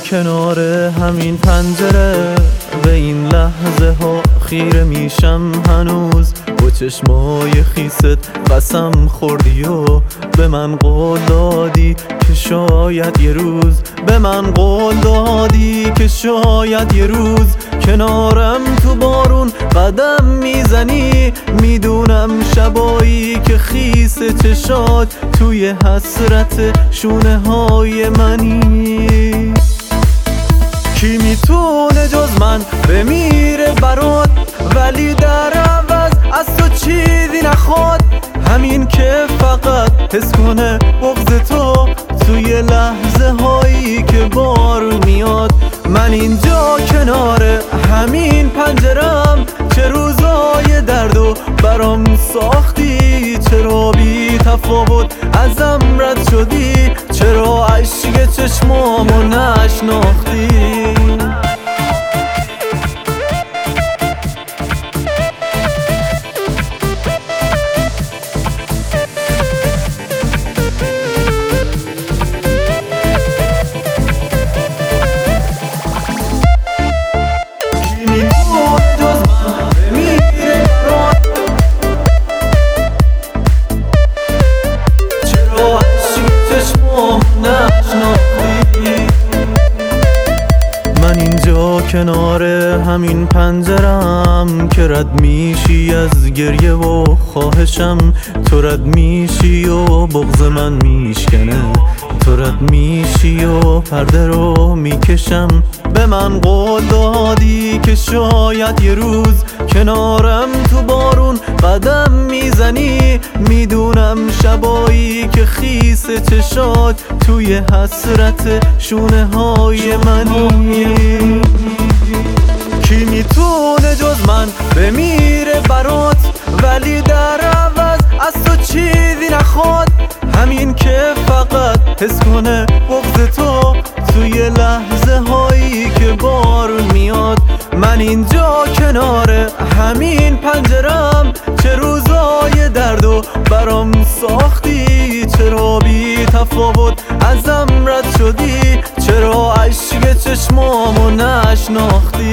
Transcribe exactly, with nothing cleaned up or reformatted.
کنار همین پنجره به این لحظه ها خیره میشم هنوز. با چشمای خیست قسم خوردی و به من قول دادی که شاید یه روز، به من قول دادی که شاید یه روز کنارم تو بارون قدم میزنی. میدونم شبایی که خیس چشات توی حسرت شونه های منی. کی میتونه جز من بمیره برات، ولی در عوض از تو چیزی نخواد. همین که فقط حس کنه بغض تو توی لحظه هایی که بار میاد. من اینجا کنار همین پنجرم، چه روزای دردو برام ساختی. چرا بی تفاوت ازم رد شدی، چرا عشق چشمامو نشناختی. من اینجا کنار همین پنجرم که رد میشی از گریه و خواهشم. تو رد میشی و بغض من میشکنه، تو رد میشی و پرده رو میکشم. به من قول دادی که شاید یه روز کنارم تو بارون قدم میزنی. میدونم شبایی که خیس چشات توی حسرت شونه های منی. کی میتونه جز من بمیره برات، ولی در عوض از تو چیزی نخواد. همین که فقط حس کنه بغض تو توی لحظه هایی که بار میاد. من اینجا کنار همین پنجرم، چه روزای دردو برام ساختی. چرا بی تفاوت ازم رد شدی، چرا عشق چشمامو نشناختی.